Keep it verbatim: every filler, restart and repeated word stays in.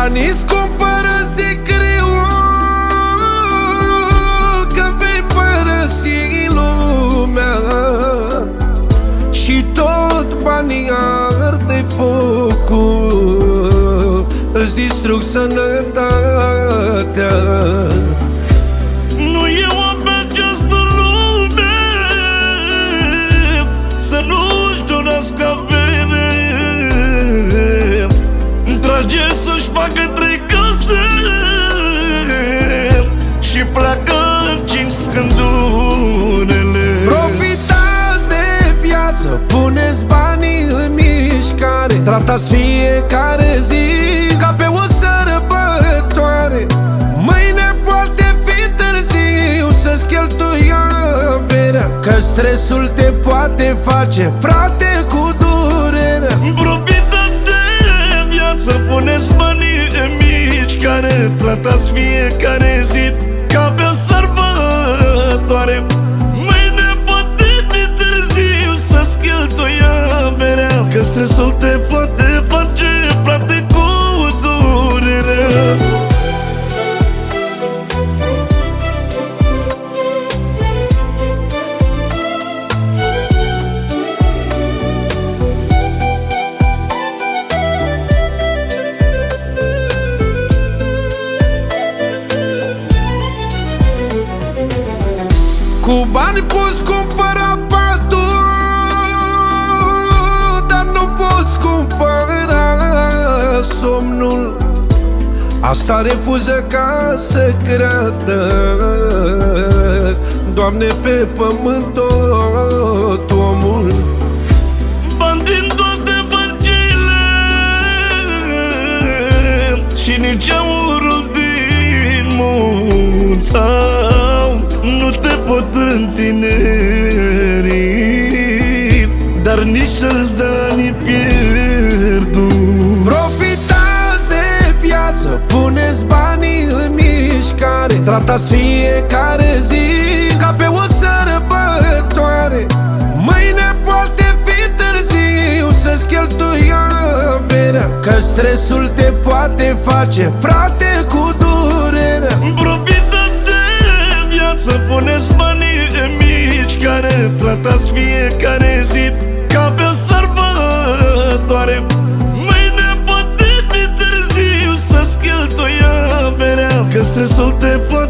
banii-ți cumpără sicriul că vei părăsi lumea și tot banii arde focul, îți distrug sănătatea. Nu e om pe această lume să nu-și dorească avere. Trage să-și facă trei case și pleacă cinci scândurele. Profitați de viață, puneți banii în mișcare, tratați fiecare zi ca pe o sărbătoare. Mâine poate fi târziu să-ți cheltui averea, că stresul te poate face frate cu durerea. Profitați de viață, puneți banii în mișcare, tratați fiecare zi ca pe o sărbătoare. Mâine poate fi târziu să-ți cheltui averea, că stresul te poate face frate cu durerea. Cu bani poți cumpăra patul, dar nu poți cumpăra somnul. Asta refuză ca să creadă, Doamne, pe pământ tot omul. Bani din toate băncile și nici aurul din munță nu te pot întineri, dar nici să-ți dă ni pierdut. Profitați de viață, puneți banii în mișcare, tratați fiecare zi ca pe o sărbătoare. Mâine poate fi târziu să-ți cheltui averea, că stresul te poate face frate cu durerea. Profitați de viață, puneți banii în mișcare, tratați fiecare zi ca pe o sărbătoare. Mâine poate fi târziu să-ți cheltui averea, că stresul te poate